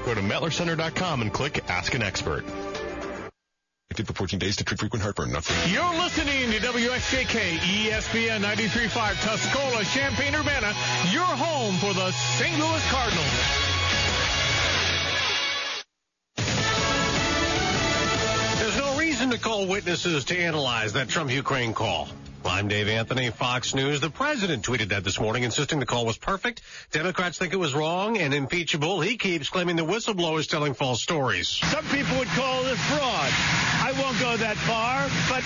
Go to MetlerCenter.com and click Ask an Expert. Active for 14 days to treat frequent heartburn, not for... You're listening to WXJK, ESPN 93.5, Tuscola, Champaign-Urbana, your home for the St. Louis Cardinals. There's no reason to call witnesses to analyze that Trump-Ukraine call. I'm Dave Anthony, Fox News. The president tweeted that this morning, insisting the call was perfect. Democrats think it was wrong and impeachable. He keeps claiming the whistleblower is telling false stories. Some people would call this fraud. I won't go that far, but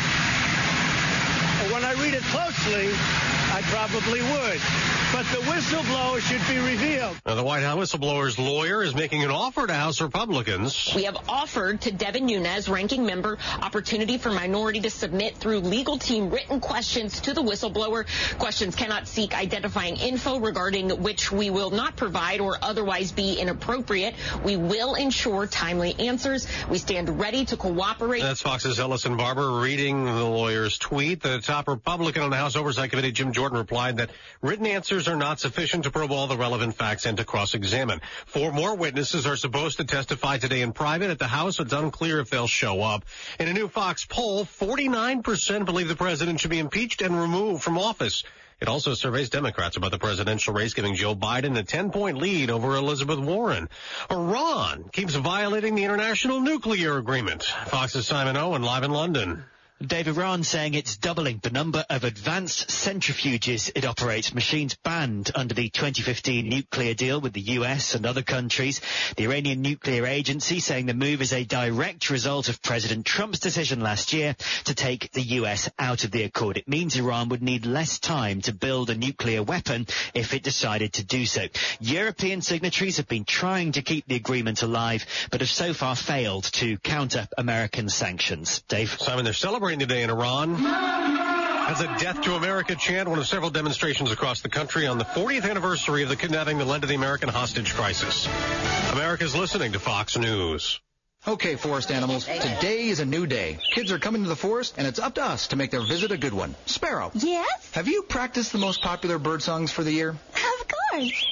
when I read it closely, I probably would. But the whistleblower should be revealed. Now, the White House whistleblower's lawyer is making an offer to House Republicans. We have offered to Devin Nunes, ranking member, opportunity for minority to submit through legal team written questions to the whistleblower. Questions cannot seek identifying info regarding which we will not provide or otherwise be inappropriate. We will ensure timely answers. We stand ready to cooperate. That's Fox's Ellison Barber reading the lawyer's tweet. The top Republican on the House Oversight Committee, Jim Jordan, replied that written answers are not sufficient to probe all the relevant facts and to cross-examine. 4 more witnesses are supposed to testify today in private at the House. It's unclear if they'll show up. In a new Fox poll, 49% believe the president should be impeached and removed from office. It also surveys Democrats about the presidential race, giving Joe Biden a 10-point lead over Elizabeth Warren. Iran keeps violating the international nuclear agreement. Fox's Simon Owen live in London. Dave, Iran saying it's doubling the number of advanced centrifuges it operates, machines banned under the 2015 nuclear deal with the US and other countries. The Iranian Nuclear Agency saying the move is a direct result of President Trump's decision last year to take the US out of the accord. It means Iran would need less time to build a nuclear weapon if it decided to do so. European signatories have been trying to keep the agreement alive, but have so far failed to counter American sanctions. Dave? Simon, they're celebrating today in Iran as a Death to America chant, one of several demonstrations across the country on the 40th anniversary of the kidnapping that led to the American hostage crisis. America's listening to Fox News. Okay, forest animals, today is a new day. Kids are coming to the forest, and it's up to us to make their visit a good one. Sparrow. Yes? Have you practiced the most popular bird songs for the year? Of course.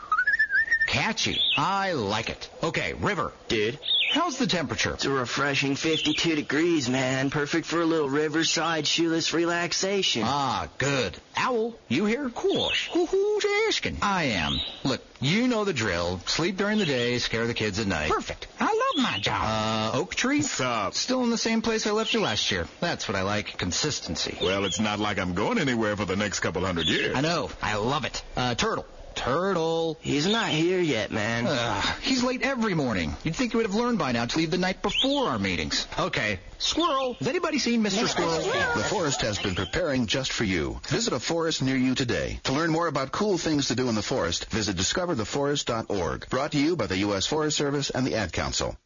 Catchy. I like it. Okay, River. Dude. How's the temperature? It's a refreshing 52 degrees, man. Perfect for a little riverside shoeless relaxation. Ah, good. Owl, you here? Course. Who's asking? I am. Look, you know the drill. Sleep during the day, scare the kids at night. Perfect. I love my job. Oak Tree? What's up? Still in the same place I left you last year. That's what I like. Consistency. Well, it's not like I'm going anywhere for the next couple hundred years. I know. I love it. Turtle. Turtle. He's not here yet, man. He's late every morning. You'd think you would have learned by now to leave the night before our meetings. Okay. Squirrel. Has anybody seen Mr. Squirrel? The forest has been preparing just for you. Visit a forest near you today. To learn more about cool things to do in the forest, visit discovertheforest.org. Brought to you by the U.S. Forest Service and the Ad Council.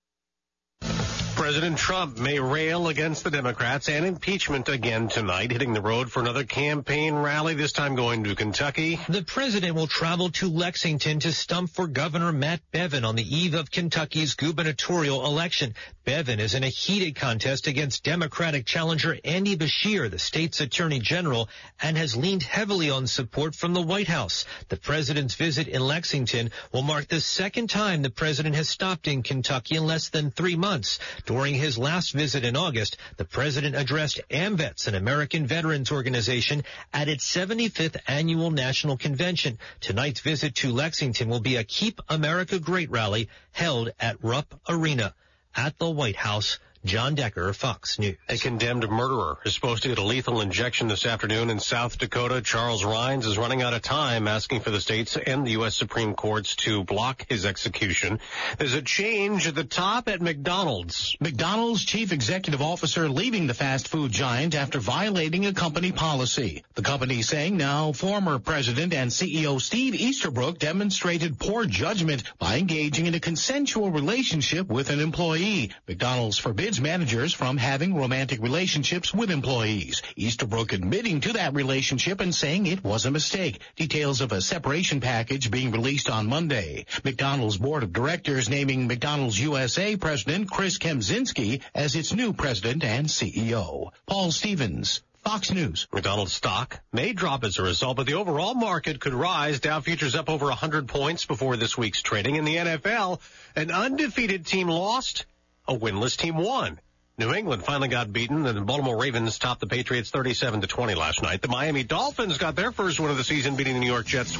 President Trump may rail against the Democrats and impeachment again tonight, hitting the road for another campaign rally, this time going to Kentucky. The president will travel to Lexington to stump for Governor Matt Bevin on the eve of Kentucky's gubernatorial election. Bevin is in a heated contest against Democratic challenger Andy Beshear, the state's attorney general, and has leaned heavily on support from the White House. The president's visit in Lexington will mark the second time the president has stopped in Kentucky in less than 3 months. During his last visit in August, the president addressed AMVETS, an American veterans organization, at its 75th annual national convention. Tonight's visit to Lexington will be a Keep America Great rally held at Rupp Arena. At the White House, John Decker, Fox News. A condemned murderer is supposed to get a lethal injection this afternoon in South Dakota. Charles Rines is running out of time, asking for the states and the U.S. Supreme Courts to block his execution. There's a change at the top at McDonald's. McDonald's chief executive officer leaving the fast food giant after violating a company policy. The company saying now former president and CEO Steve Easterbrook demonstrated poor judgment by engaging in a consensual relationship with an employee. McDonald's forbids managers from having romantic relationships with employees. Easterbrook admitting to that relationship and saying it was a mistake. Details of a separation package being released on Monday. McDonald's board of directors naming McDonald's USA president Chris Kemczynski as its new president and CEO. Paul Stevens, Fox News. McDonald's stock may drop as a result, but the overall market could rise. Dow futures up over 100 points before this week's trading. In the NFL, an undefeated team lost, a winless team won. New England finally got beaten, and the Baltimore Ravens topped the Patriots 37-20 last night. The Miami Dolphins got their first win of the season, beating the New York Jets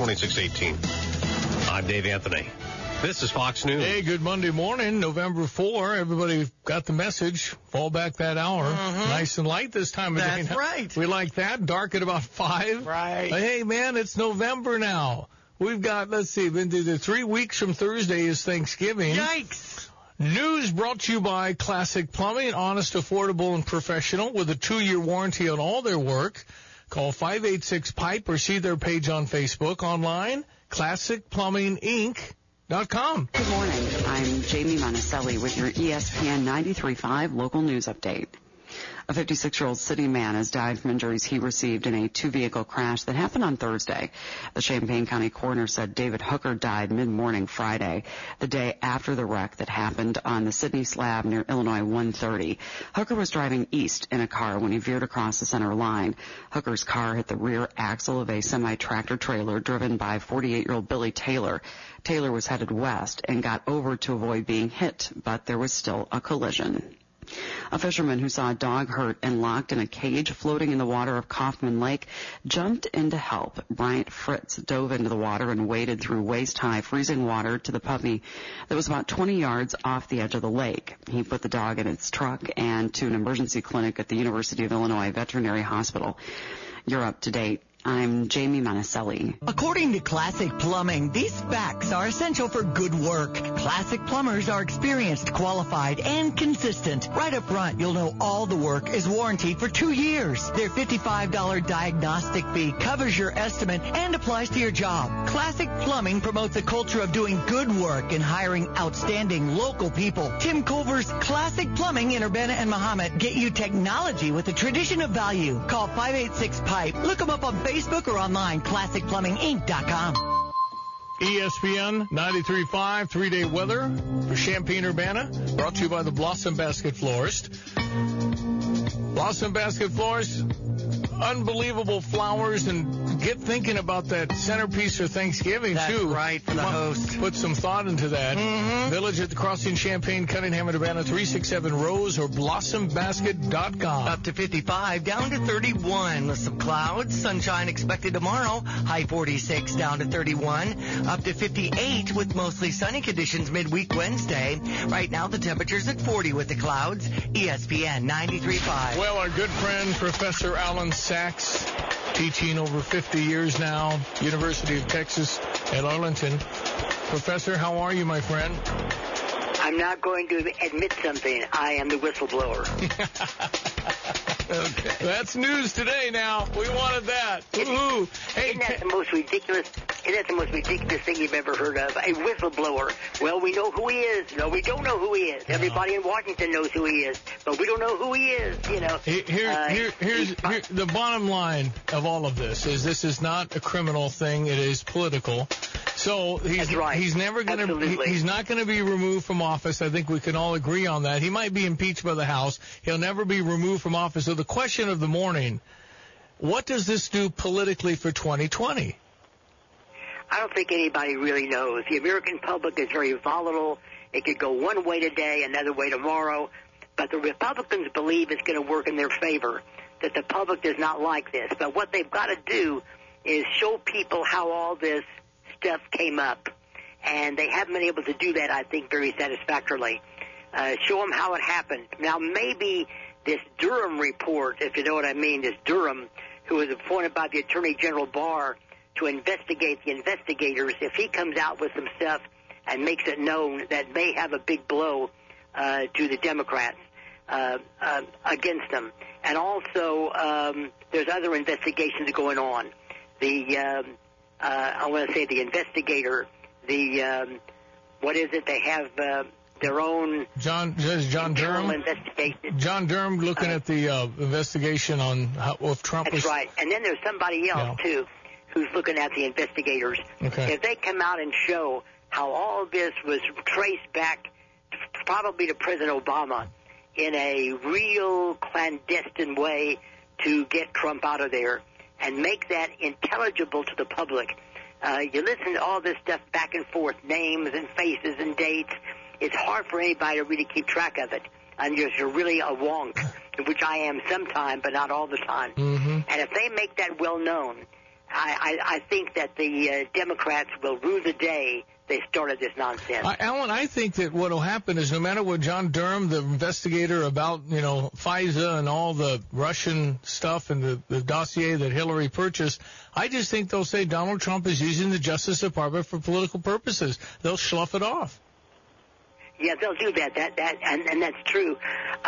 26-18. I'm Dave Anthony. This is Fox News. Hey, good Monday morning, November 4. Everybody got the message. Fall back that hour. Nice and light this time of day. That's right. We like that. Dark at about 5. Right. But hey, man, it's November now. We've got, let's see, been through the 3 weeks from Thursday is Thanksgiving. Yikes. News brought to you by Classic Plumbing, honest, affordable, and professional with a 2-year warranty on all their work. Call 586-PIPE or see their page on Facebook. Online, classicplumbinginc.com. Good morning. I'm Jamie Monticelli with your ESPN 93.5 local news update. A 56-year-old city man has died from injuries he received in a 2-vehicle crash that happened on Thursday. The Champaign County coroner said David Hooker died mid-morning Friday, the day after the wreck that happened on the Sydney Slab near Illinois 130. Hooker was driving east in a car when he veered across the center line. Hooker's car hit the rear axle of a semi-tractor trailer driven by 48-year-old Billy Taylor. Taylor was headed west and got over to avoid being hit, but there was still a collision. A fisherman who saw a dog hurt and locked in a cage floating in the water of Kaufman Lake jumped in to help. Bryant Fritz dove into the water and waded through waist-high freezing water to the puppy that was about 20 yards off the edge of the lake. He put the dog in its truck and to an emergency clinic at the University of Illinois Veterinary Hospital. You're up to date. I'm Jamie Monticelli. According to Classic Plumbing, these facts are essential for good work. Classic plumbers are experienced, qualified, and consistent. Right up front, you'll know all the work is warranted for 2 years. Their $55 diagnostic fee covers your estimate and applies to your job. Classic Plumbing promotes a culture of doing good work and hiring outstanding local people. Tim Culver's Classic Plumbing in Urbana and Mahomet get you technology with a tradition of value. Call 586-PIPE. Look them up on Facebook or online, classicplumbinginc.com. ESPN 93.5 3-day weather for Champaign-Urbana, brought to you by the Blossom Basket Florist. Blossom Basket Florist, unbelievable flowers, and get thinking about that centerpiece for Thanksgiving, That's too. Right, for the host. Put some thought into that. Village at the Crossing, Champaign, Cunningham, and Urbana, 367-ROSE or blossombasket.com. Up to 55, down to 31 with some clouds. Sunshine expected tomorrow. High 46, down to 31. Up to 58 with mostly sunny conditions midweek Wednesday. Right now the temperature's at 40 with the clouds. ESPN 93.5. Well, our good friend, Professor Alan Sachs, teaching over 50 years now, University of Texas at Arlington. Professor, how are you, my friend? I'm not going to admit something. I am the whistleblower. Okay. That's news today now. We wanted that. Woohoo. Hey, isn't that the most ridiculous thing you've ever heard of? A whistleblower. Well, we know who he is. No, we don't know who he is. Everybody in Washington knows who he is, but we don't know who he is, you know. Here's the bottom line of all of this is not a criminal thing. It is political. So he's never going to he's not going to be removed from office. I think we can all agree on that. He might be impeached by the House. He'll never be removed from office. So the question of the morning, what does this do politically for 2020? I don't think anybody really knows. The American public is very volatile. It could go one way today, another way tomorrow. But the Republicans believe it's going to work in their favor, that the public does not like this. But what they've got to do is show people how all this stuff came up. And they haven't been able to do that, I think, very satisfactorily. Show them how it happened. Now, maybe this Durham report, if you know what I mean, this Durham, who was appointed by the Attorney General Barr to investigate the investigators, if he comes out with some stuff and makes it known, that may have a big blow to the Democrats against them. And also, there's other investigations going on. I want to say the investigator, what is it? They have their own John Durham investigation. John Durham looking at the investigation on if Trump was... That's right. And then there's somebody else, too, who's looking at the investigators. Okay. If they come out and show how all this was traced back probably to President Obama in a real clandestine way to get Trump out of there and make that intelligible to the public. You listen to all this stuff back and forth, names and faces and dates. It's hard for anybody to really keep track of it. And you're really a wonk, which I am sometime, but not all the time. Mm-hmm. And if they make that well known, I think that the Democrats will rue the day they started this nonsense. Alan, I think that what will happen is no matter what John Durham, the investigator about, FISA and all the Russian stuff and the dossier that Hillary purchased, I just think they'll say Donald Trump is using the Justice Department for political purposes. They'll slough it off. Yeah, they'll do that. And that's true.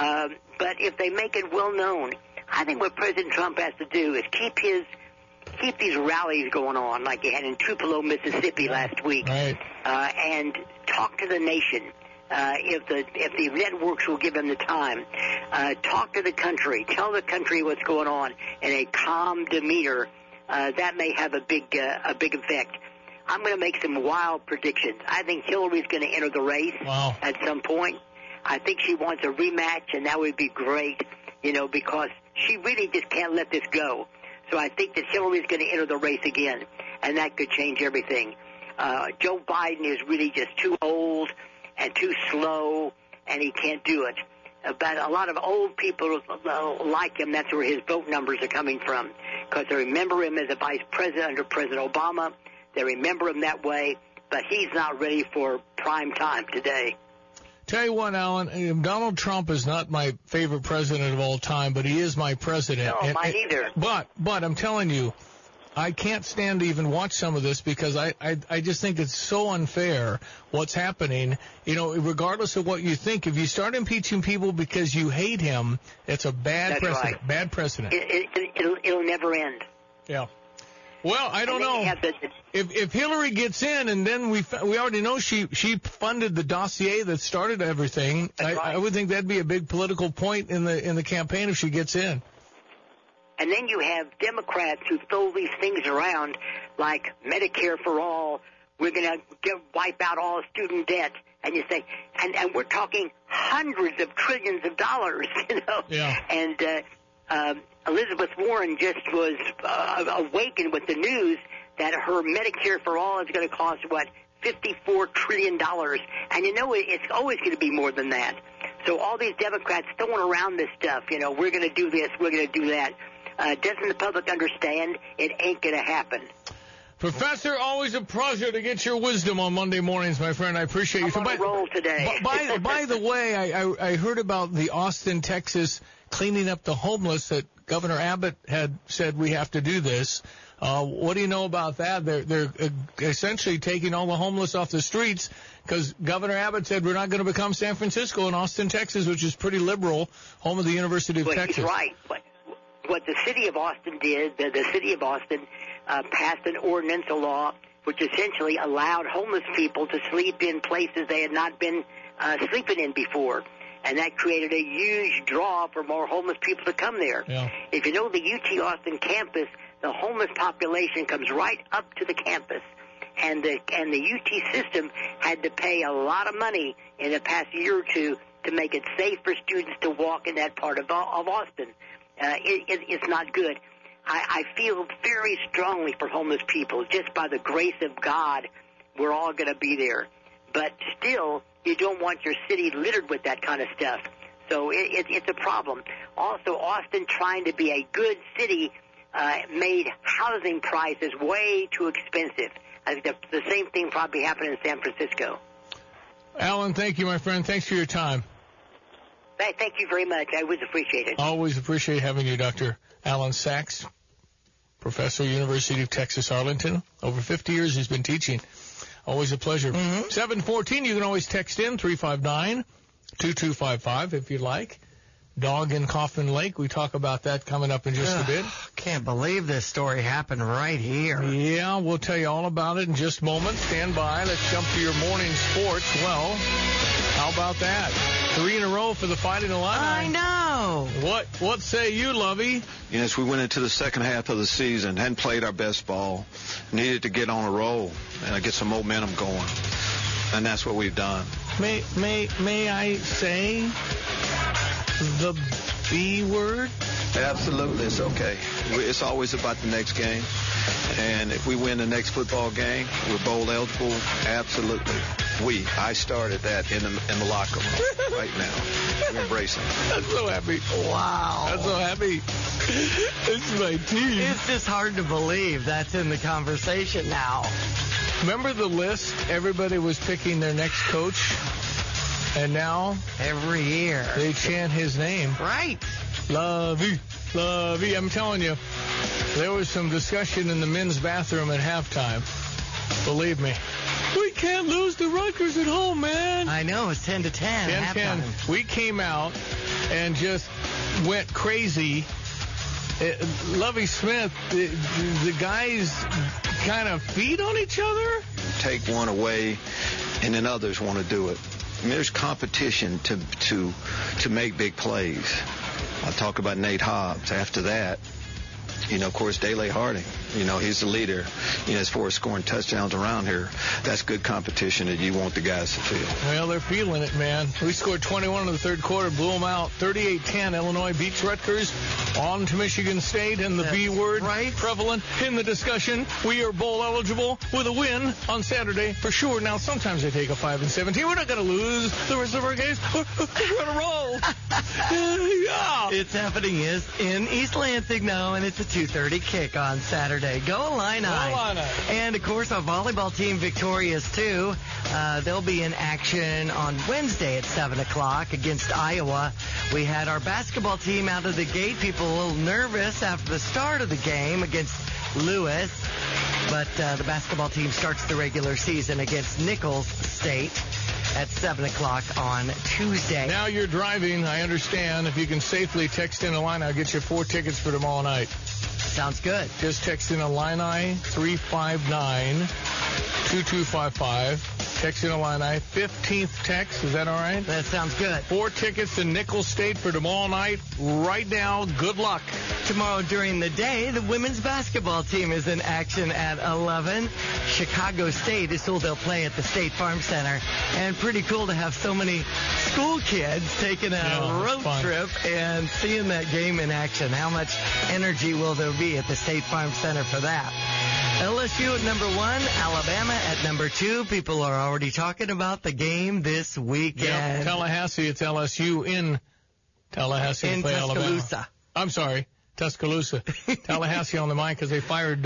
But if they make it well known, I think what President Trump has to do is keep these rallies going on like he had in Tupelo, Mississippi last week, right. And talk to the nation. If the networks will give him the time, talk to the country, tell the country what's going on in a calm demeanor. That may have a big effect. I'm going to make some wild predictions. I think Hillary's going to enter the race at some point. I think she wants a rematch, and that would be great, because she really just can't let this go. So I think that Hillary's going to enter the race again, and that could change everything. Joe Biden is really just too old and too slow, and he can't do it. But a lot of old people like him. That's where his vote numbers are coming from, because they remember him as a vice president under President Obama. They remember him that way, but he's not ready for prime time today. Tell you what, Alan, Donald Trump is not my favorite president of all time, but he is my president. No, mine either. But I'm telling you, I can't stand to even watch some of this because I just think it's so unfair what's happening. Regardless of what you think, if you start impeaching people because you hate him, it's a bad precedent. Right. Bad precedent. It'll never end. Yeah. Well, I don't know. If Hillary gets in, and then we already know she funded the dossier that started everything. I would think that'd be a big political point in the campaign if she gets in. And then you have Democrats who throw these things around like Medicare for all. We're going to wipe out all student debt, and you say, and we're talking hundreds of trillions of dollars, Yeah. And Elizabeth Warren just was awakened with the news that her Medicare for all is going to cost, $54 trillion. And it's always going to be more than that. So all these Democrats throwing around this stuff, we're going to do this, we're going to do that. Doesn't the public understand? It ain't going to happen. Professor, always a pleasure to get your wisdom on Monday mornings, my friend. I appreciate you. I'm on a roll today. By the way, I heard about the Austin, Texas cleaning up the homeless that Governor Abbott had said we have to do this. What do you know about that? They're essentially taking all the homeless off the streets because Governor Abbott said we're not going to become San Francisco in Austin, Texas, which is pretty liberal, home of the University of Texas. He's right. What the city of Austin did, the city of Austin passed an ordinance, a law, which essentially allowed homeless people to sleep in places they had not been sleeping in before. And that created a huge draw for more homeless people to come there. Yeah. If you know the UT Austin campus, the homeless population comes right up to the campus. And the UT system had to pay a lot of money in the past year or two to make it safe for students to walk in that part of Austin. It's not good. I feel very strongly for homeless people. Just by the grace of God, we're all going to be there. But still, you don't want your city littered with that kind of stuff. So it's a problem. Also, Austin, trying to be a good city, made housing prices way too expensive. I think the same thing probably happened in San Francisco. Alan, thank you, my friend. Thanks for your time. Thank you very much. I always appreciate it. Always appreciate having you, Dr. Alan Sachs, professor, University of Texas, Arlington. Over 50 years he's been teaching. Always a pleasure. 714, you can always text in 359-2255 if you'd like. Dog in Coffin Lake, we talk about that coming up in just a bit. Can't believe this story happened right here. Yeah, we'll tell you all about it in just a moment. Stand by. Let's jump to your morning sports. Well, how about that? 3 in a row for the Fighting Illini. I know. What say you, Lovey? Yes, we went into the second half of the season, hadn't played our best ball, needed to get on a roll and get some momentum going, and that's what we've done. May I say the B word? Absolutely, it's okay. It's always about the next game. And if we win the next football game, we're bowl eligible. Absolutely. I started that in the locker room right now. We're embracing it. I'm so happy. Wow. I'm so happy. This is my team. It's just hard to believe that's in the conversation now. Remember the list? Everybody was picking their next coach. And now, every year, they chant his name. Right. Lovey, Lovey. I'm telling you, there was some discussion in the men's bathroom at halftime. Believe me. We can't lose to Rutgers at home, man. I know. It's 10-10 at halftime. We came out and just went crazy. Lovie Smith, the guys kind of feed on each other. Take one away, and then others want to do it. I mean, there's competition to make big plays. I talk about Nate Hobbs. After that, of course, Dele Harding. He's the leader, as far as scoring touchdowns around here. That's good competition that you want the guys to feel. Well, they're feeling it, man. We scored 21 in the third quarter, blew them out. 38-10, Illinois beats Rutgers. On to Michigan State, and the B word prevalent in the discussion. We are bowl eligible with a win on Saturday for sure. Now, sometimes they take a 5-17. We're not going to lose the rest of our games. We're going to roll. Yeah. It's happening in East Lansing now, and it's a 2:30 kick on Saturday. Go Illini. And, of course, our volleyball team victorious, too. They'll be in action on Wednesday at 7 o'clock against Iowa. We had our basketball team out of the gate. People a little nervous after the start of the game against Lewis. But the basketball team starts the regular season against Nichols State at 7 o'clock on Tuesday. Now you're driving, I understand. If you can safely text in Illini, I'll get you 4 tickets for tomorrow night. Sounds good. Just text in Illini 359-2255. Text in Illini. 15th text. Is that all right? That sounds good. 4 tickets to Nichols State for tomorrow night. Right now, good luck. Tomorrow during the day, the women's basketball team is in action at 11. Chicago State is who they'll play at the State Farm Center. And pretty cool to have so many school kids taking a road trip and seeing that game in action. How much energy will there be at the State Farm Center for that? LSU at number 1, Alabama at number 2. People are already talking about the game this weekend. Yeah, Tallahassee, it's LSU in Tallahassee. In Tuscaloosa. Alabama. I'm sorry, Tuscaloosa. Tallahassee on the mind because they fired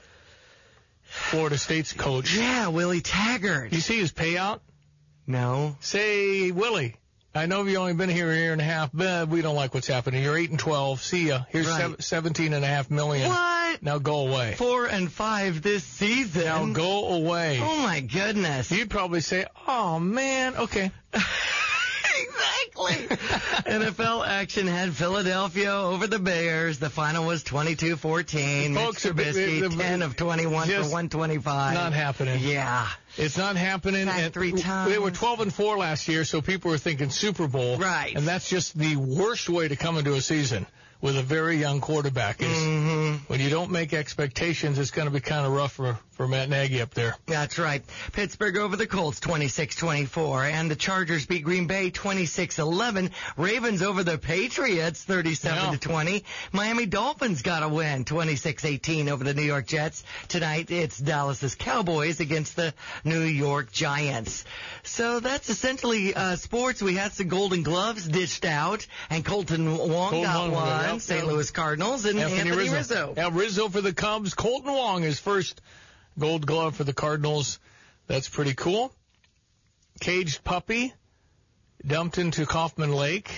Florida State's coach. Yeah, Willie Taggart. You see his payout? No. Say, Willie, I know you've only been here a year and a half, but we don't like what's happening. You're 8-12. See ya. Here's $17.5 million. What? Now go away. 4-5 this season. Now go away. Oh my goodness. You'd probably say, "Oh man, okay." Exactly. NFL action had Philadelphia over the Bears. The final was 22-14. Folks, Mitch Trubisky, 10 of 21 for 125. Not happening. Yeah. It's not happening. And 3 times. They were 12-4 last year, so people were thinking Super Bowl. Right. And that's just the worst way to come into a season with a very young quarterback. When you don't make expectations, it's going to be kind of rough for Matt Nagy up there. That's right. Pittsburgh over the Colts 26-24, and the Chargers beat Green Bay 26-11. Ravens over the Patriots 37-20. Miami Dolphins got a win 26-18 over the New York Jets. Tonight it's Dallas's Cowboys against the New York Giants. So that's essentially sports. We had some Golden Gloves dished out, and Colton Wong got one. St. Louis Cardinals and Anthony Rizzo. Yeah, Rizzo for the Cubs. Colton Wong, his first Gold Glove for the Cardinals. That's pretty cool. Caged puppy dumped into Kaufman Lake.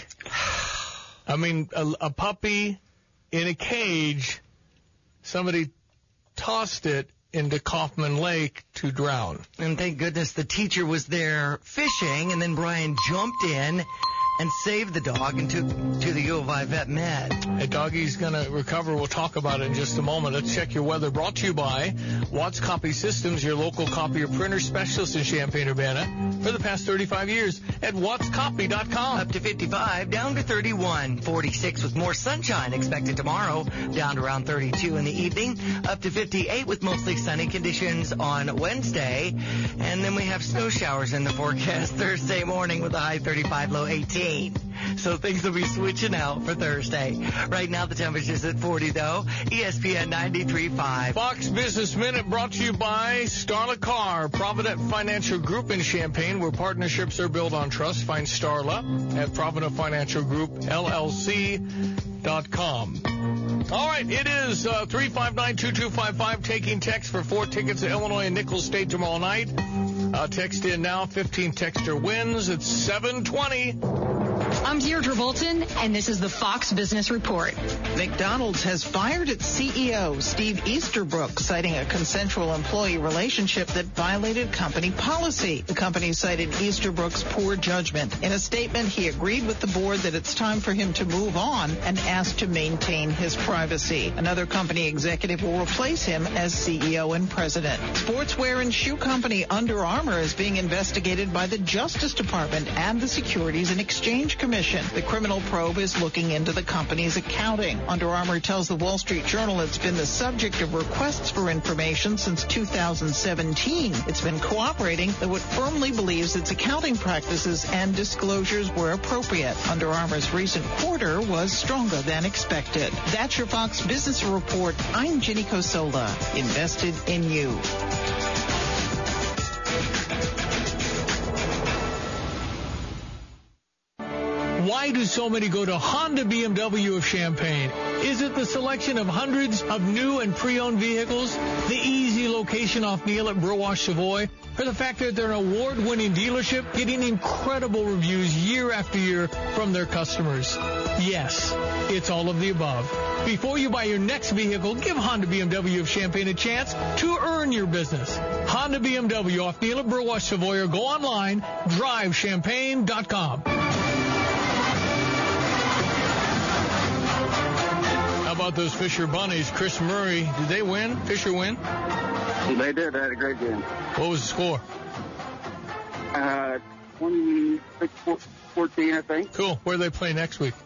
I mean, a puppy in a cage. Somebody tossed it into Kaufman Lake to drown. And thank goodness the teacher was there fishing, and then Brian jumped in and saved the dog and took to the U of I Vet Med. Hey, doggy's going to recover. We'll talk about it in just a moment. Let's check your weather. Brought to you by Watts Copy Systems, your local copier printer specialist in Champaign-Urbana for the past 35 years at wattscopy.com. Up to 55, down to 31. 46 with more sunshine expected tomorrow, down to around 32 in the evening. Up to 58 with mostly sunny conditions on Wednesday. And then we have snow showers in the forecast Thursday morning with a high 35, low 18. So things will be switching out for Thursday. Right now the temperature's at 40, though. ESPN 93.5. Fox Business Minute brought to you by Starla Carr, Provident Financial Group in Champaign, where partnerships are built on trust. Find Starla at Provident Financial Group, LLC.com. All right, it is 359-2255, taking text for 4 tickets to Illinois and Nichols State tomorrow night. Text in now, 15 texter wins. It's 7:20. I'm Deirdre Bolton, and this is the Fox Business Report. McDonald's has fired its CEO, Steve Easterbrook, citing a consensual employee relationship that violated company policy. The company cited Easterbrook's poor judgment. In a statement, he agreed with the board that it's time for him to move on and asked to maintain his privacy. Another company executive will replace him as CEO and president. Sportswear and shoe company Under Armour is being investigated by the Justice Department and the Securities and Exchange Commission. The criminal probe is looking into the company's accounting. Under Armour tells the Wall Street Journal it's been the subject of requests for information since 2017. It's been cooperating, though it firmly believes its accounting practices and disclosures were appropriate. Under Armour's recent quarter was stronger than expected. That's your Fox Business Report. I'm Ginny Cosola. Invested in you. Why do so many go to Honda BMW of Champaign? Is it the selection of hundreds of new and pre-owned vehicles, the easy location off Neal at Burwash Savoy, or the fact that they're an award-winning dealership getting incredible reviews year after year from their customers? Yes, it's all of the above. Before you buy your next vehicle, give Honda BMW of Champaign a chance to earn your business. Honda BMW off Neal at Burwash Savoy, or go online, drivechampaign.com. How about those Fisher Bunnies? Chris Murray, did they win? Fisher win? They did. They had a great game. What was the score? 26-14, I think. Cool. Where do they play next week?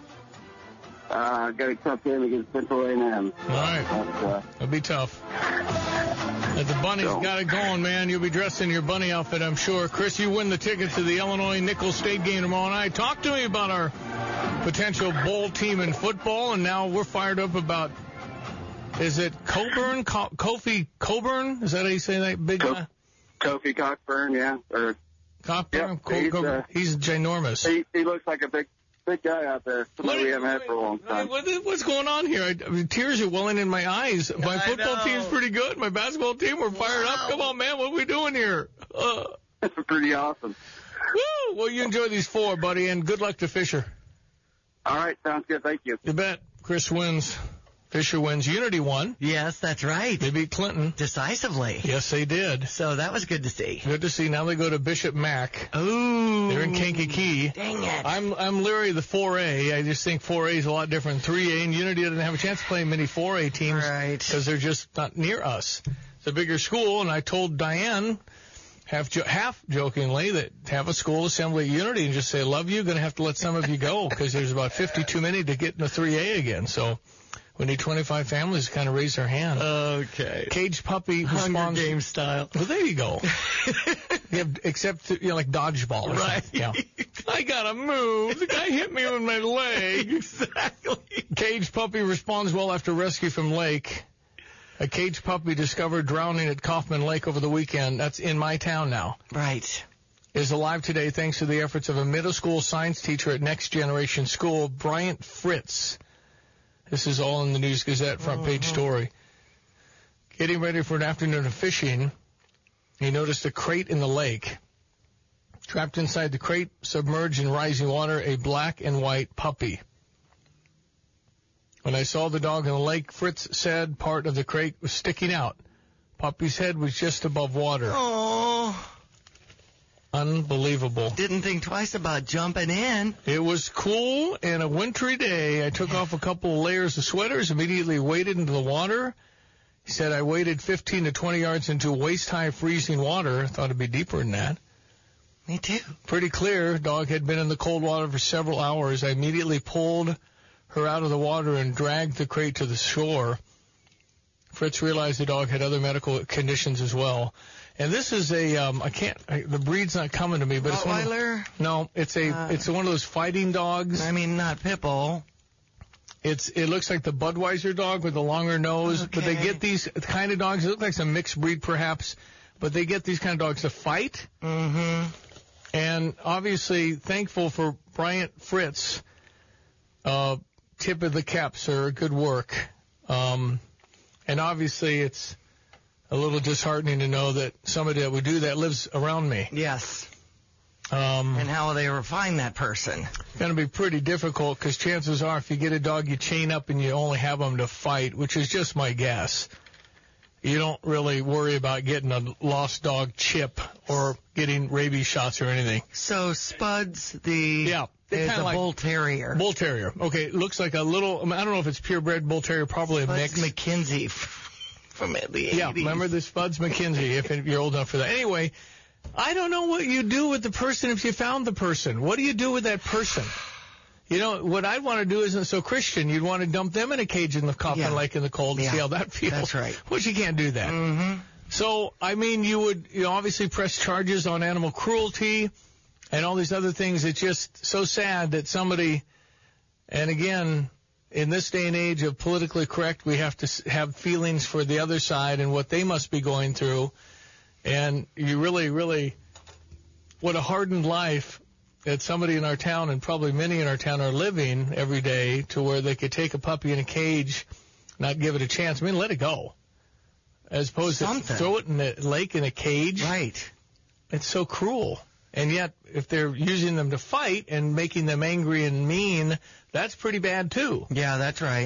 Got a tough game against Central A&M. All right. That'll be tough. But the Bunnies got it going, man. You'll be dressed in your bunny outfit, I'm sure. Chris, you win the ticket to the Illinois Nichols State game tomorrow night. Talk to me about our potential bowl team in football, and now we're fired up about, is it Coburn? Kofi Coburn? Is that how you say that big guy? Kofi Cockburn, yeah. Cockburn? Yeah, he's ginormous. He looks like a big guy out there. Somebody we haven't had for a long time. What's going on here? I mean, tears are welling in my eyes. My football team's pretty good. My basketball team, we're fired up. Come on, man. What are we doing here? That's pretty awesome. Woo! Well, you enjoy these 4, buddy, and good luck to Fisher. All right. Sounds good. Thank you. You bet. Chris wins. Fisher wins. Unity won. Yes, that's right. They beat Clinton. Decisively. Yes, they did. So that was good to see. Good to see. Now they go to Bishop Mack. Ooh. They're in Kankakee. Dang it. I'm leery of the 4A. I just think 4A is a lot different than 3A, and Unity doesn't have a chance to play many 4A teams because they're just not near us. It's a bigger school, and I told Diane, half jokingly, that have a school assembly at Unity and just say, love you, going to have to let some of you go because there's about 50 too many to get in the 3A again. So we need 25 families to kind of raise their hand. Okay. Caged Puppy responds. Hunger Game style. Well, there you go. Except, like dodgeball or something. Yeah. I gotta move. The guy hit me with my leg. Exactly. Caged Puppy responds well after rescue from lake. A caged puppy discovered drowning at Kaufman Lake over the weekend. That's in my town now. Right. Is alive today thanks to the efforts of a middle school science teacher at Next Generation School, Bryant Fritz. This is all in the News Gazette front page story. Getting ready for an afternoon of fishing, he noticed a crate in the lake. Trapped inside the crate, submerged in rising water, a black and white puppy. When I saw the dog in the lake, Fritz said part of the crate was sticking out. Puppy's head was just above water. Oh. Unbelievable. Didn't think twice about jumping in. It was cool and a wintry day. I took off a couple of layers of sweaters, immediately waded into the water. He said I waded 15 to 20 yards into waist-high freezing water. Thought it'd be deeper than that. Me too. Pretty clear. Dog had been in the cold water for several hours. I immediately pulled her out of the water and dragged the crate to the shore. Fritz realized the dog had other medical conditions as well. And this is the breed's not coming to me, but Rottweiler? It's one of those fighting dogs. I mean, not Pitbull. It looks like the Budweiser dog with the longer nose, but they get these kind of dogs. It looks like some mixed breed, perhaps, but they get these kind of dogs to fight. Mm-hmm. And obviously, thankful for Bryant Fritz. Tip of the cap, sir. Good work. And obviously, it's a little disheartening to know that somebody that would do that lives around me. Yes. And how will they ever find that person? It's going to be pretty difficult because chances are if you get a dog, you chain up and you only have them to fight, which is just my guess. You don't really worry about getting a lost dog chip or getting rabies shots or anything. So Spuds, is a bull terrier. Bull terrier. Okay, it looks like a little, I don't know if it's purebred bull terrier, probably Spuds a mix. McKenzie from the 80s. Yeah, remember the Spuds McKenzie, if you're old enough for that. Anyway, I don't know what you do with the person if you found the person. What do you do with that person? You know, what I'd want to do isn't so Christian. You'd want to dump them in a cage in the Coffin Lake in the cold and see how that feels. That's right. Which you can't do that. Mm-hmm. So, I mean, you would obviously press charges on animal cruelty and all these other things. It's just so sad that somebody, and again, in this day and age of politically correct, we have to have feelings for the other side and what they must be going through. And you really, really, what a hardened life that somebody in our town and probably many in our town are living every day to where they could take a puppy in a cage, not give it a chance. I mean, let it go. As opposed to throw it in the lake in a cage. Right. It's so cruel. And yet, if they're using them to fight and making them angry and mean, that's pretty bad, too. Yeah, that's right.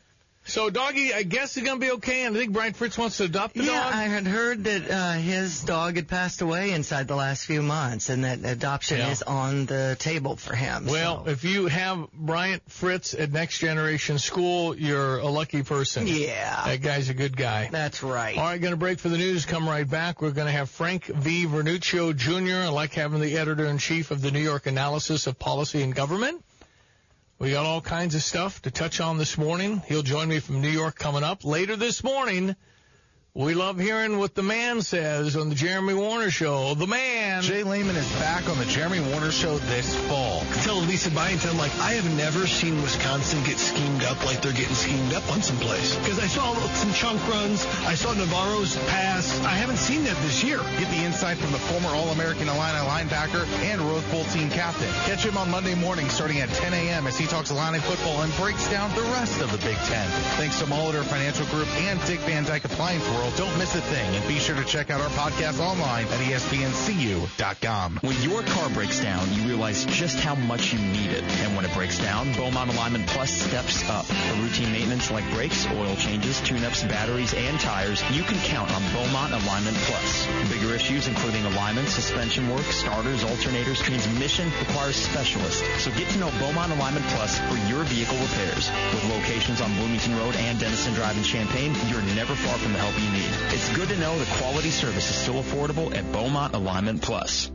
So, Doggy, I guess is going to be okay, and I think Brian Fritz wants to adopt the dog? Yeah, I had heard that his dog had passed away inside the last few months, and that adoption is on the table for him. Well, if you have Bryant Fritz at Next Generation School, you're a lucky person. Yeah. That guy's a good guy. That's right. All right, going to break for the news. Come right back. We're going to have Frank V. Vernuccio Jr. I like having the editor-in-chief of the New York Analysis of Policy and Government. We got all kinds of stuff to touch on this morning. He'll join me from New York coming up. Later this morning, we love hearing what the man says on the Jeremy Warner Show. The man. Jay Lehman is back on the Jeremy Warner Show this fall. Tell Lisa Byington, I have never seen Wisconsin get schemed up like they're getting schemed up on some place. Because I saw some chunk runs. I saw Navarro's pass. I haven't seen that this year. Get the insight from the former All-American Illini linebacker and Rose Bowl team captain. Catch him on Monday morning starting at 10 a.m. as he talks Illini football and breaks down the rest of the Big Ten. Thanks to Molitor Financial Group and Dick Van Dyke Appliance World. Don't miss a thing, and be sure to check out our podcast online at ESPNCU.com. When your car breaks down, you realize just how much you need it. And when it breaks down, Beaumont Alignment Plus steps up. For routine maintenance like brakes, oil changes, tune-ups, batteries, and tires, you can count on Beaumont Alignment Plus. Bigger issues including alignment, suspension work, starters, alternators, transmission requires specialists. So get to know Beaumont Alignment Plus for your vehicle repairs. With locations on Bloomington Road and Denison Drive in Champaign, you're never far from the help you need. It's good to know the quality service is still affordable at Beaumont Alignment Plus.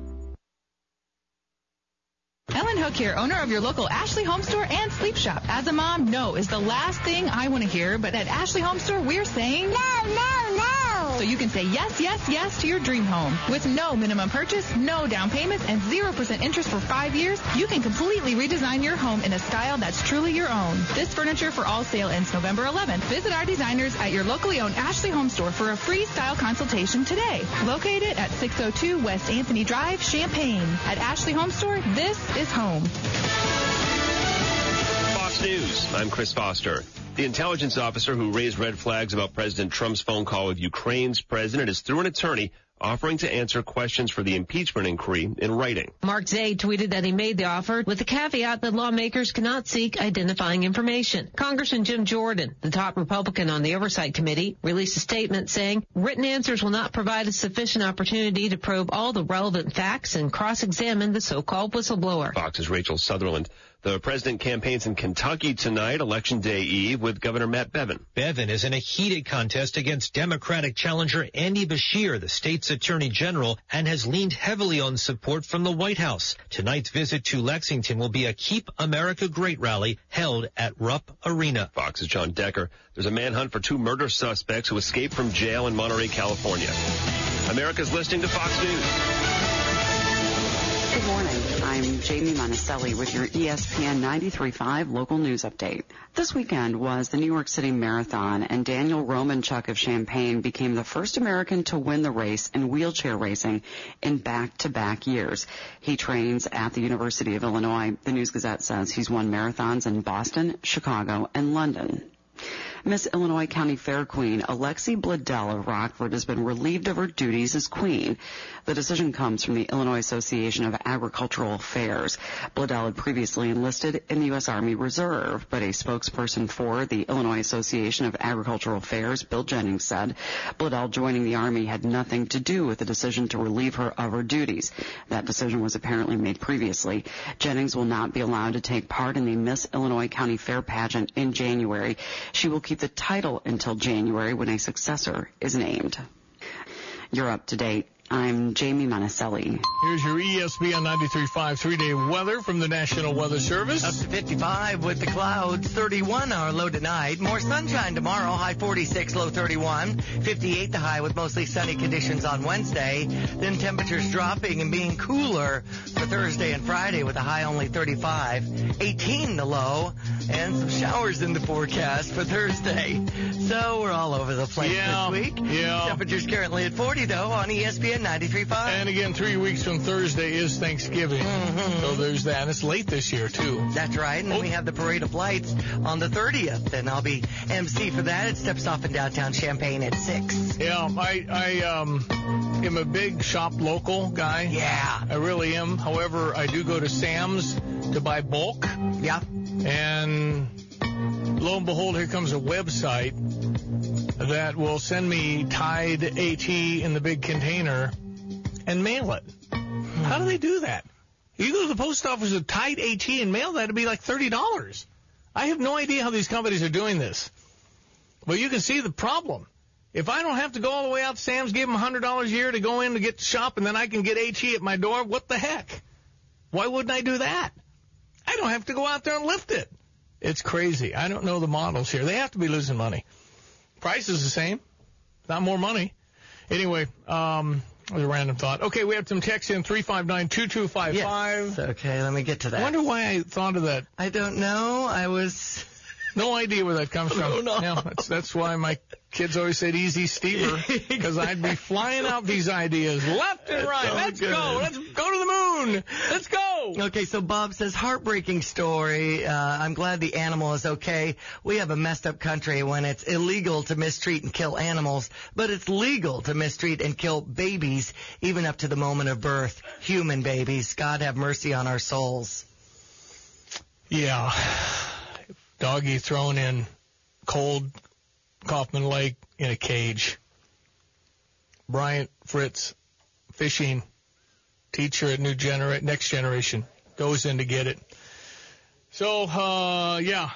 Ellen Hook here, owner of your local Ashley Home Store and Sleep Shop. As a mom, no is the last thing I want to hear, but at Ashley Home Store, we're saying no. So you can say yes, yes, yes to your dream home. With no minimum purchase, no down payments, and 0% interest for 5 years, you can completely redesign your home in a style that's truly your own. This furniture for all sale ends November 11th. Visit our designers at your locally owned Ashley Home Store for a free style consultation today. Located at 602 West Anthony Drive, Champaign. At Ashley Home Store, this is home. Fox News, I'm Chris Foster. The intelligence officer who raised red flags about President Trump's phone call with Ukraine's president is through an attorney offering to answer questions for the impeachment inquiry in writing. Mark Zaid tweeted that he made the offer with the caveat that lawmakers cannot seek identifying information. Congressman Jim Jordan, the top Republican on the Oversight Committee, released a statement saying written answers will not provide a sufficient opportunity to probe all the relevant facts and cross-examine the so-called whistleblower. Fox's Rachel Sutherland. The president campaigns in Kentucky tonight, Election Day Eve, with Governor Matt Bevin. Bevin is in a heated contest against Democratic challenger Andy Beshear, the state's attorney general, and has leaned heavily on support from the White House. Tonight's visit to Lexington will be a Keep America Great rally held at Rupp Arena. Fox's John Decker. There's a manhunt for 2 murder suspects who escaped from jail in Monterey, California. America's listening to Fox News. Good morning. I'm Jamie Monticelli with your ESPN 93.5 local news update. This weekend was the New York City Marathon, and Daniel Romanchuk of Champaign became the first American to win the race in wheelchair racing in back-to-back years. He trains at the University of Illinois. The News-Gazette says he's won marathons in Boston, Chicago, and London. Miss Illinois County Fair Queen Alexi Bledel of Rockford has been relieved of her duties as queen. The decision comes from the Illinois Association of Agricultural Affairs. Bledel had previously enlisted in the U.S. Army Reserve, but a spokesperson for the Illinois Association of Agricultural Affairs, Bill Jennings, said Bledel joining the Army had nothing to do with the decision to relieve her of her duties. That decision was apparently made previously. Jennings will not be allowed to take part in the Miss Illinois County Fair pageant in January. She will keep the title until January when a successor is named. You're up to date. I'm Jamie Monticelli. Here's your ESPN 93.5 three-day weather from the National Weather Service. Up to 55 with the clouds, 31 our low tonight. More sunshine tomorrow, high 46, low 31. 58 the high with mostly sunny conditions on Wednesday. Then temperatures dropping and being cooler for Thursday and Friday with a high only 35. 18 the low, and some showers in the forecast for Thursday. So we're all over the place this week. Yeah. Temperatures currently at 40 though on ESPN 93.5. And again, 3 weeks from Thursday is Thanksgiving. So there's that. And it's late this year, too. That's right. And then we have the Parade of Lights on the 30th. And I'll be MC for that. It steps off in downtown Champaign at 6. Yeah, I am a big shop local guy. Yeah. I really am. However, I do go to Sam's to buy bulk. Yeah. And lo and behold, here comes a website that will send me Tide AT in the big container and mail it. How do they do that? You go to the post office with Tide AT and mail that, it'd be like $30. I have no idea how these companies are doing this. But you can see the problem. If I don't have to go all the way out to Sam's, give them $100 a year to go in to get the shop, and then I can get AT at my door, what the heck? Why wouldn't I do that? I don't have to go out there and lift it. It's crazy. I don't know the models here. They have to be losing money. Price is the same, not more money. Anyway, a random thought. Okay, we have some text in 359-2255. Yes. Okay, let me get to that. I wonder why I thought of that. I don't know. I was... No idea where that comes from. Oh, no. Yeah, that's why my kids always said easy steamer, because I'd be flying out these ideas left and right. Let's go. Let's go to the moon. Let's go. Okay, so Bob says, heartbreaking story. I'm glad the animal is okay. We have a messed up country when it's illegal to mistreat and kill animals, but it's legal to mistreat and kill babies, even up to the moment of birth. Human babies. God have mercy on our souls. Yeah. Doggy thrown in cold Kaufman Lake in a cage. Bryant Fritz, fishing teacher at Next Generation, goes in to get it. So, yeah.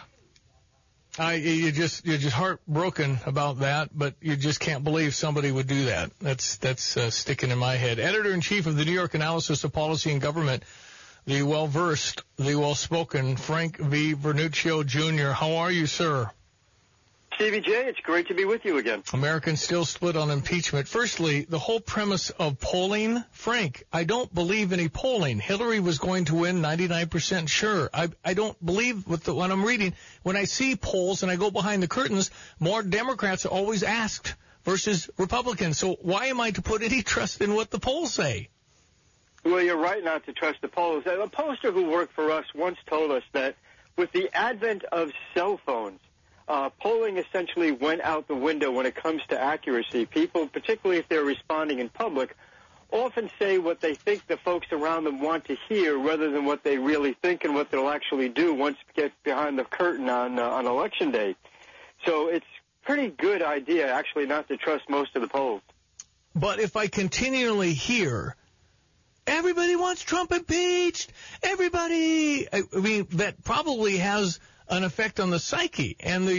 You're just heartbroken about that, but you just can't believe somebody would do that. That's sticking in my head. Editor-in-Chief of the New York Analysis of Policy and Government, the well-versed, the well-spoken Frank V. Vernuccio, Jr. How are you, sir? Stevie J, it's great to be with you again. Americans still split on impeachment. Firstly, the whole premise of polling. Frank, I don't believe any polling. Hillary was going to win 99% sure. I don't believe what I'm reading. When I see polls and I go behind the curtains, more Democrats are always asked versus Republicans. So why am I to put any trust in what the polls say? Well, you're right not to trust the polls. A pollster who worked for us once told us that with the advent of cell phones, polling essentially went out the window when it comes to accuracy. People, particularly if they're responding in public, often say what they think the folks around them want to hear rather than what they really think and what they'll actually do once it gets behind the curtain on Election Day. So it's a pretty good idea, actually, not to trust most of the polls. But if I continually hear... everybody wants Trump impeached. Everybody. I mean, that probably has an effect on the psyche. And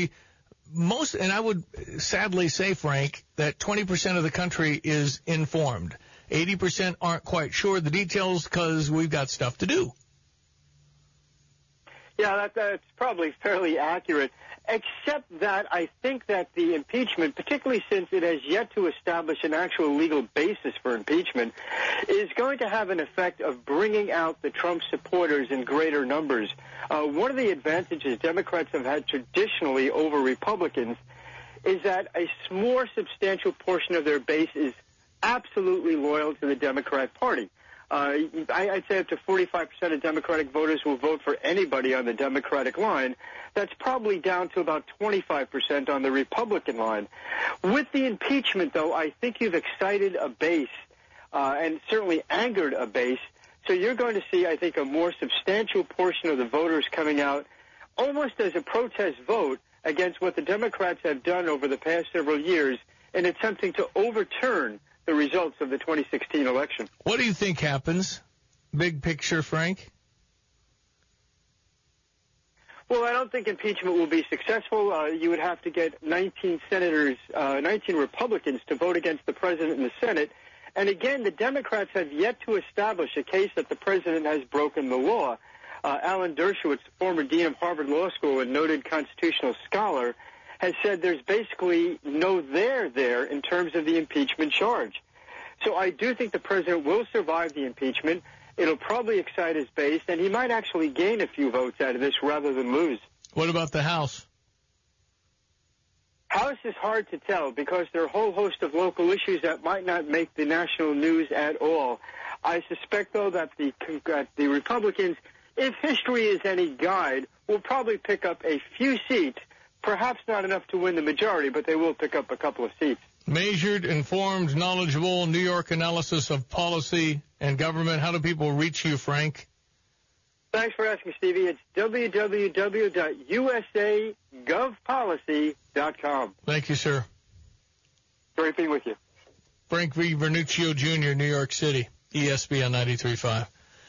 I would sadly say, Frank, that 20% of the country is informed. 80% aren't quite sure the details because we've got stuff to do. Yeah, that's probably fairly accurate, except that I think that the impeachment, particularly since it has yet to establish an actual legal basis for impeachment, is going to have an effect of bringing out the Trump supporters in greater numbers. One of the advantages Democrats have had traditionally over Republicans is that a more substantial portion of their base is absolutely loyal to the Democrat Party. I'd say up to 45% of Democratic voters will vote for anybody on the Democratic line. That's probably down to about 25% on the Republican line. With the impeachment, though, I think you've excited a base and certainly angered a base. So you're going to see, I think, a more substantial portion of the voters coming out almost as a protest vote against what the Democrats have done over the past several years in attempting to overturn the results of the 2016 election. What do you think happens? Big picture, Frank? Well, I don't think impeachment will be successful. You would have to get 19 senators, 19 Republicans to vote against the president in the Senate. And again, the Democrats have yet to establish a case that the president has broken the law. Alan Dershowitz, former dean of Harvard Law School and noted constitutional scholar, has said there's basically no there in terms of the impeachment charge. So I do think the president will survive the impeachment. It'll probably excite his base, and he might actually gain a few votes out of this rather than lose. What about the House? House is hard to tell because there are a whole host of local issues that might not make the national news at all. I suspect, though, that the Republicans, if history is any guide, will probably pick up a few seats. Perhaps not enough to win the majority, but they will pick up a couple of seats. Measured, informed, knowledgeable, New York analysis of policy and government. How do people reach you, Frank? Thanks for asking, Stevie. It's www.usagovpolicy.com. Thank you, sir. Great being with you. Frank V. Vernuccio Jr., New York City, ESPN 93.5.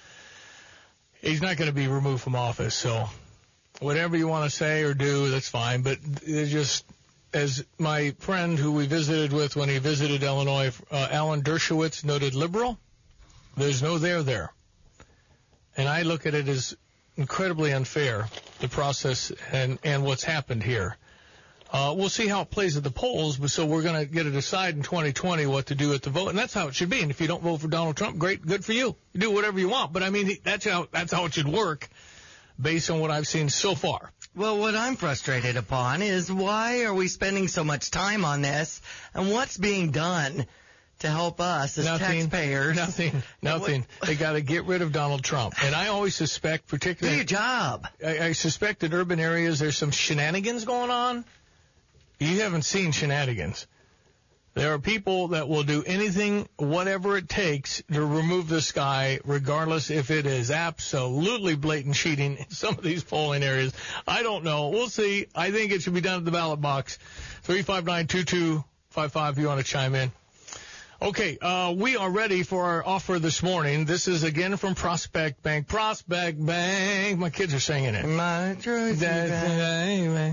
He's not going to be removed from office, so whatever you want to say or do, that's fine. But just as my friend who we visited with when he visited Illinois, Alan Dershowitz, noted liberal, there's no there. And I look at it as incredibly unfair, the process and what's happened here. We'll see how it plays at the polls, but so we're going to get to decide in 2020 what to do at the vote, and that's how it should be. And if you don't vote for Donald Trump, great, good for you. You do whatever you want. But, I mean, that's how it should work based on what I've seen so far. Well, what I'm frustrated upon is why are we spending so much time on this, and what's being done to help us as taxpayers? Nothing. They got to get rid of Donald Trump. And I always suspect, particularly... Do your job. I suspect in urban areas there's some shenanigans going on. You haven't seen shenanigans. There are people that will do anything, whatever it takes, to remove this guy, regardless if it is absolutely blatant cheating in some of these polling areas. I don't know. We'll see. I think it should be done at the ballot box. 359-2255 if you want to chime in. Okay, we are ready for our offer this morning. This is again from Prospect Bank. Prospect Bank. My kids are singing it. My Jersey Bank.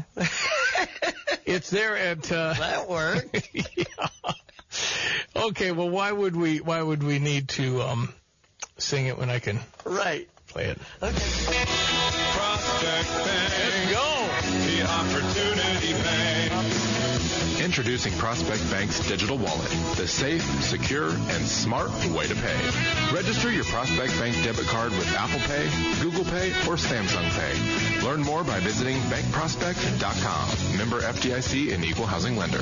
It's there at that worked. Yeah. Okay, well why would we need to sing it when I can play it? Okay. Prospect Bank. Let's go. The Opportunity Bank. Introducing Prospect Bank's digital wallet, the safe, secure, and smart way to pay. Register your Prospect Bank debit card with Apple Pay, Google Pay, or Samsung Pay. Learn more by visiting bankprospect.com. Member FDIC and Equal Housing Lender.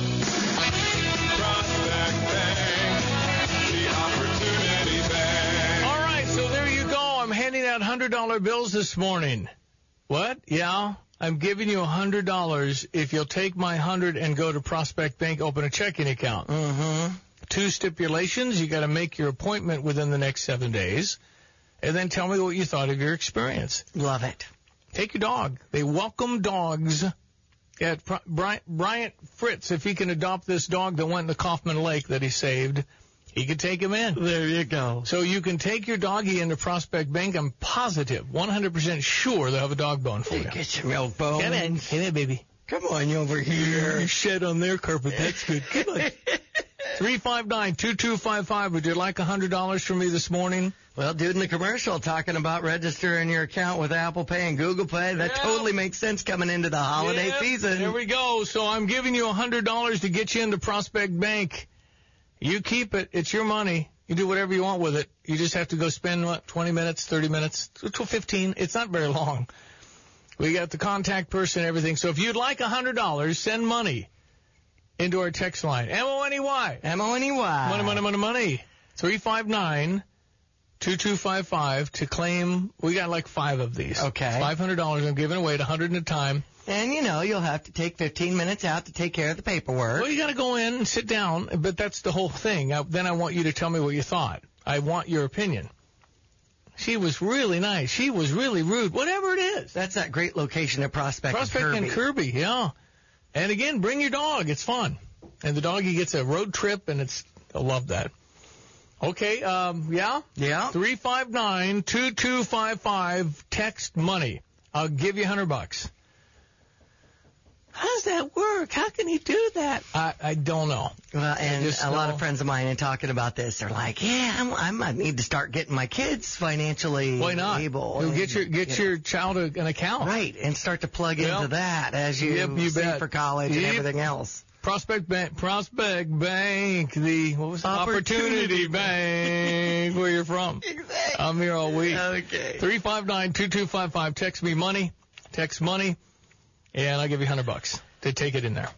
Prospect Bank, the Opportunity Bank. All right, so there you go. I'm handing out $100 bills this morning. What? Yeah. I'm giving you $100 if you'll take my 100 and go to Prospect Bank, open a checking account. Mm-hmm. 2 stipulations. You got to make your appointment within the next 7 days, and then tell me what you thought of your experience. Love it. Take your dog. They welcome dogs at Bryant Fritz. If he can adopt this dog that went in the Kaufman Lake that he saved, he could take him in. There you go. So you can take your doggy into Prospect Bank. I'm positive, 100% sure they'll have a dog bone for you. Get your milk bone. Come in, baby. Come on over here. You shed on their carpet. That's good. Come on. 359-2255. Would you like $100 from me this morning? Well, dude, in the commercial talking about registering your account with Apple Pay and Google Pay, that totally makes sense coming into the holiday season. There we go. So I'm giving you $100 to get you into Prospect Bank. You keep it. It's your money. You do whatever you want with it. You just have to go spend, 20 minutes, 30 minutes, 15. It's not very long. We got the contact person and everything. So if you'd like $100, send money into our text line. M-O-N-E-Y. M-O-N-E-Y. Money. 359-2255 to claim. We got like 5 of these. Okay. $500 I'm giving away at 100 at a time. And, you'll have to take 15 minutes out to take care of the paperwork. Well, you got to go in and sit down, but that's the whole thing. Then I want you to tell me what you thought. I want your opinion. She was really nice. She was really rude. Whatever it is. That's that great location at Prospect and Kirby, yeah. And again, bring your dog. It's fun. And the doggy gets a road trip, and they'll love that. Okay, yeah? Yeah. 359-2255, text money. I'll give you $100. How does that work? How can he do that? I don't know. Well, and a lot of friends of mine are talking about this. They're like, I might need to start getting my kids financially able. You'll get your child an account. Right, and start to plug into that as you save for college and everything else. Prospect Bank, the Opportunity Bank, where you're from. Exactly. I'm here all week. Okay. 359-2255, text me money, and I'll give you $100 to take it in there.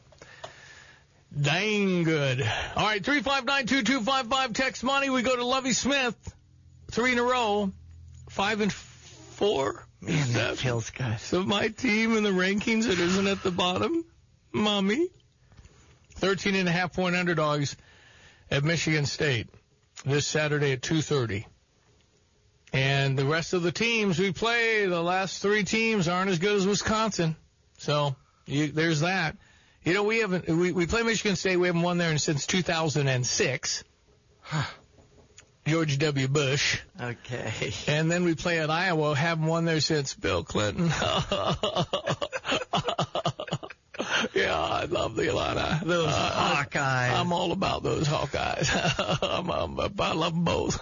Dang good. All right, 359-2255, text money. We go to Lovey Smith, 3 in a row, 5 and 4. Man, that feels good. So my team in the rankings, it isn't at the bottom. Mommy. 13.5-point underdogs at Michigan State this Saturday at 2:30. And the rest of the teams we play, the last 3 teams aren't as good as Wisconsin. So there's that. We play Michigan State. We haven't won there since 2006. George W. Bush. Okay. And then we play at Iowa. Haven't won there since Bill Clinton. Yeah, I love the Illini. Those Hawkeyes. I'm all about those Hawkeyes. I love them both.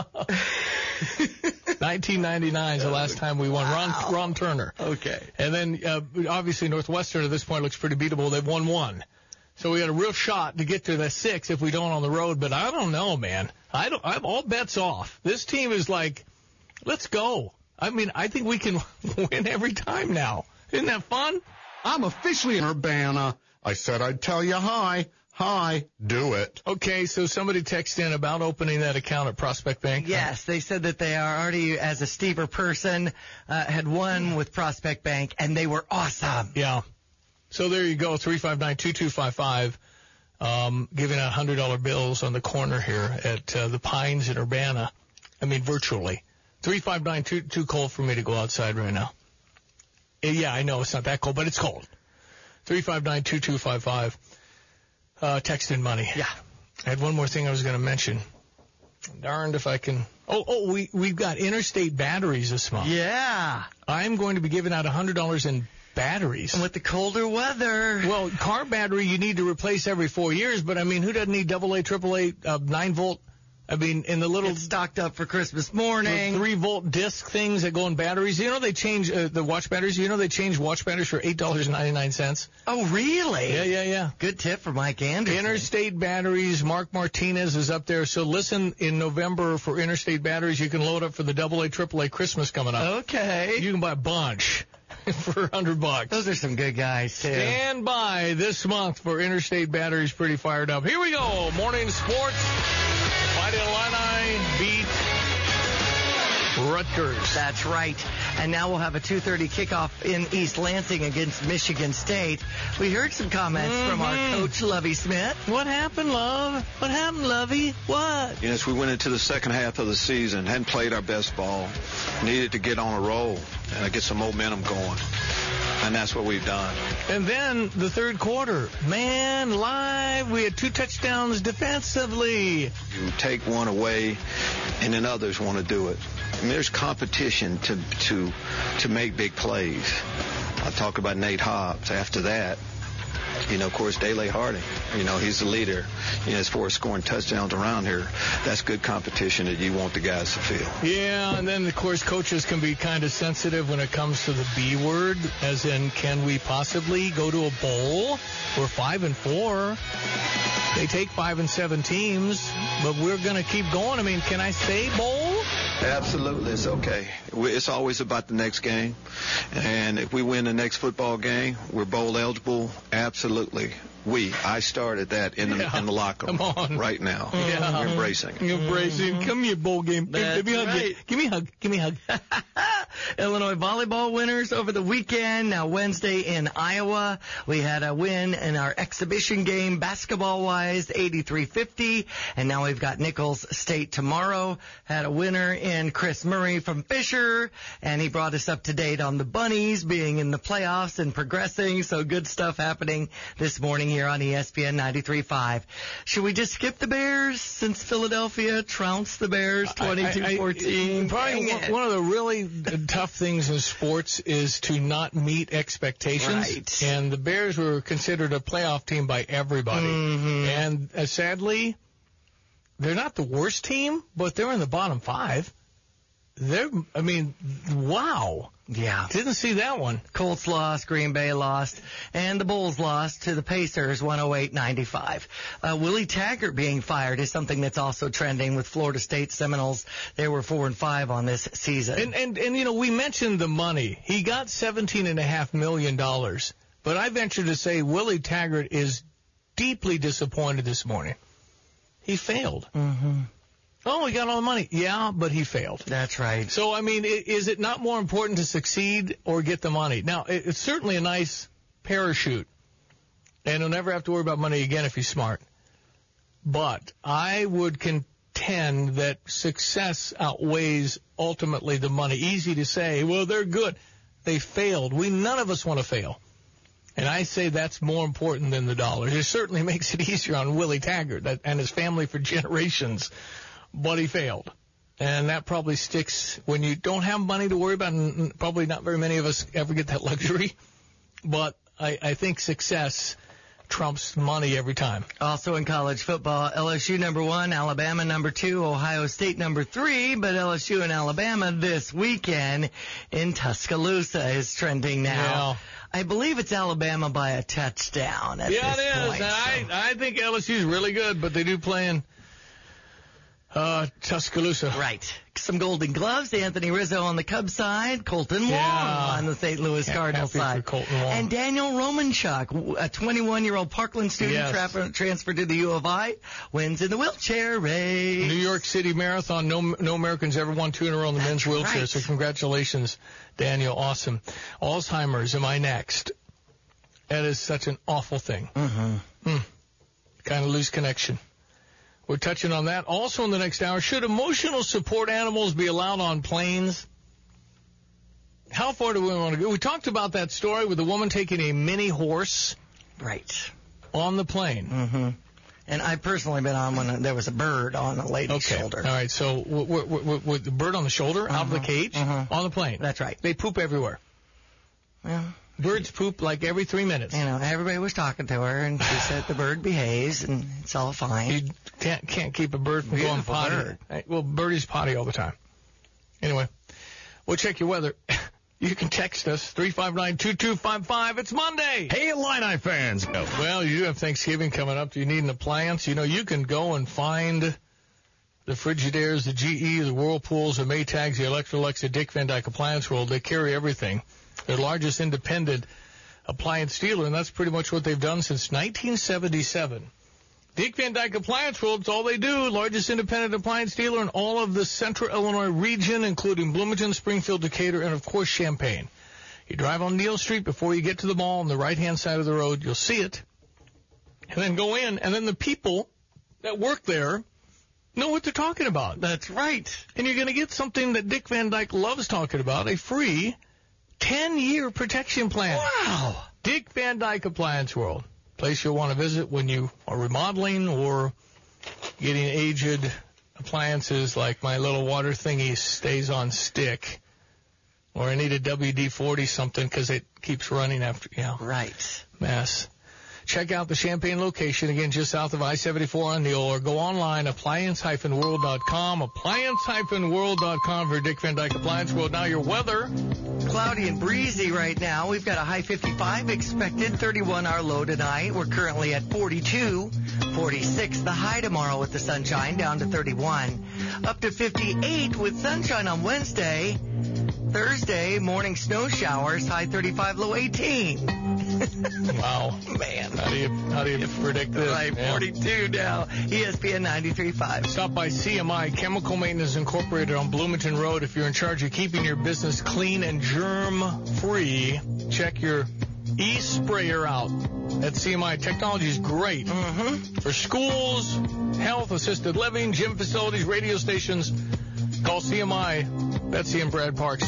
1999 is the last time we won. Ron Turner. Okay. And then, obviously, Northwestern at this point looks pretty beatable. They've won 1. So we got a real shot to get to the 6 if we don't on the road. But I don't know, man. I'm all bets off. This team is like, let's go. I mean, I think we can win every time now. Isn't that fun? I'm officially in Urbana. I said I'd tell you hi. Hi, do it. Okay, so somebody texted in about opening that account at Prospect Bank. Yes, they said that they are already, as a Stever person, had won with Prospect Bank, and they were awesome. Yeah. So there you go, 359-2255, giving out $100 bills on the corner here at the Pines in Urbana. I mean, virtually. 359, too cold for me to go outside right now. Yeah, I know it's not that cold, but it's cold. 359-2255. Text in money. Yeah. I had one more thing I was going to mention. Darned if I can. We've got Interstate batteries this month. Yeah. I'm going to be giving out $100 in batteries. And with the colder weather. Well, car battery you need to replace every 4 years, but I mean, who doesn't need AA, AAA, 9-volt? I mean, in the little... It's stocked up for Christmas morning. 3-volt disc things that go in batteries. You know they change the watch batteries? You know they change watch batteries for $8.99? Oh, really? Yeah. Good tip for Mike Anderson. Interstate batteries. Mark Martinez is up there. So listen, in November for Interstate batteries, you can load up for the AA, AAA Christmas coming up. Okay. You can buy a bunch for $100. Those are some good guys, too. Stand by this month for Interstate batteries. Pretty fired up. Here we go. Morning sports. Fighting Illini beat Rutgers. That's right. And now we'll have a 2:30 kickoff in East Lansing against Michigan State. We heard some comments from our coach, Lovey Smith. What happened, Love? What happened, Lovey? What? Yes, we went into the second half of the season, hadn't played our best ball, needed to get on a roll and get some momentum going. And that's what we've done. And then the third quarter, man, live, we had 2 touchdowns defensively. You take one away, and then others want to do it. I mean, there's competition to make big plays. I talk about Nate Hobbs. After that, Of course, Dele Harding, he's the leader, as far as scoring touchdowns around here. That's good competition that you want the guys to feel. Yeah, and then, of course, coaches can be kind of sensitive when it comes to the B word, as in, can we possibly go to a bowl? We're 5-4. They take 5 and 7 teams, but we're going to keep going. I mean, can I say bowl? Absolutely. It's okay. It's always about the next game. And if we win the next football game, we're bowl eligible. Absolutely. I started that in the locker room. Come on. Right now. Yeah. We're embracing. Come here, bowl game. Give me a hug. Give me a hug. Illinois volleyball winners over the weekend. Now Wednesday in Iowa, we had a win in our exhibition game basketball-wise, 83-50. And now we've got Nichols State tomorrow. Had a winner in Chris Murray from Fisher, and he brought us up to date on the Bunnies being in the playoffs and progressing. So good stuff happening this morning here on ESPN 93.5. Should we just skip the Bears since Philadelphia trounced the Bears 22-14? Probably one of the really tough things in sports is to not meet expectations. Right. And the Bears were considered a playoff team by everybody. Mm-hmm. And sadly, they're not the worst team, but they're in the bottom 5. Wow. Yeah. Didn't see that one. Colts lost, Green Bay lost, and the Bulls lost to the Pacers 108-95. Willie Taggart being fired is something that's also trending with Florida State Seminoles. They were 4-5 on this season. And we mentioned the money. He got $17.5 million. But I venture to say Willie Taggart is deeply disappointed this morning. He failed. Mm-hmm. Oh, he got all the money. Yeah, but he failed. That's right. So, is it not more important to succeed or get the money? Now, it's certainly a nice parachute, and he'll never have to worry about money again if he's smart. But I would contend that success outweighs ultimately the money. Easy to say, well, they're good. They failed. None of us want to fail. And I say that's more important than the dollars. It certainly makes it easier on Willie Taggart and his family for generations. But he failed. And that probably sticks when you don't have money to worry about, and probably not very many of us ever get that luxury. But I think success trumps money every time. Also in college football, LSU number 1, Alabama number 2, Ohio State number 3, but LSU and Alabama this weekend in Tuscaloosa is trending now. Yeah. I believe it's Alabama by a touchdown at this point. Yeah, it is. I think LSU's really good, but they do play in Tuscaloosa. Right. Some Golden Gloves. Anthony Rizzo on the Cubs side. Colton Wong on the St. Louis Cardinals side. And Daniel Romanchuk, a 21-year-old Parkland student transferred to the U of I, wins in the wheelchair race. New York City Marathon. No Americans ever won 2 in a row in the men's wheelchair. Right. So congratulations, Daniel. Awesome. Alzheimer's. Am I next? That is such an awful thing. Mm-hmm. Kind of lose connection. We're touching on that. Also in the next hour, should emotional support animals be allowed on planes? How far do we want to go? We talked about that story with the woman taking a mini horse on the plane. Mm-hmm. And I've personally been on when there was a bird on a lady's shoulder. All right, so with the bird on the shoulder, out of the cage, on the plane. That's right. They poop everywhere. Well, birds poop like every 3 minutes. Everybody was talking to her, and she said the bird behaves, and it's all fine. You can't keep a bird from going potty. Bird. Well, birdies potty all the time. Anyway, we'll check your weather. You can text us, 359-2255. It's Monday. Hey, Illini fans. Well, you have Thanksgiving coming up. Do you need an appliance? You can go and find the Frigidairs, the GE, the Whirlpools, the Maytags, the Electrolux, the Dick Van Dyke Appliance World. They carry everything. Their largest independent appliance dealer, and that's pretty much what they've done since 1977. Dick Van Dyke Appliance World, it's all they do. Largest independent appliance dealer in all of the central Illinois region, including Bloomington, Springfield, Decatur, and, of course, Champaign. You drive on Neal Street before you get to the mall on the right-hand side of the road. You'll see it. And then go in, and then the people that work there know what they're talking about. That's right. And you're going to get something that Dick Van Dyke loves talking about, a free 10-year protection plan. Wow. Dick Van Dyke Appliance World. Place you'll want to visit when you are remodeling or getting aged appliances like my little water thingy stays on stick. Or I need a WD-40 something because it keeps running after, Right. Mess. Check out the Champaign location, again, just south of I-74 on Neal, or go online, appliance-world.com, appliance-world.com for Dick Van Dyke Appliance World. Now your weather. Cloudy and breezy right now. We've got a high 55 expected, 31 our low tonight. We're currently at 42, 46 the high tomorrow with the sunshine, down to 31. Up to 58 with sunshine on Wednesday. Thursday, morning snow showers, high 35, low 18. Wow. Man. How do you predict this? Right, 42 now. ESPN 93.5. Stop by CMI, Chemical Maintenance Incorporated on Bloomington Road. If you're in charge of keeping your business clean and germ-free, check your e-sprayer out at CMI. Technology is great for schools, health, assisted living, gym facilities, radio stations. Call CMI, Betsy and Brad Parks,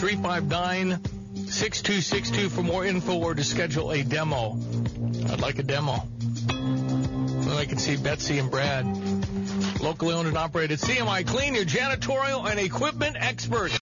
359-6262 for more info or to schedule a demo. I'd like a demo. Then I can see Betsy and Brad. Locally owned and operated CMI Clean, your janitorial and equipment expert.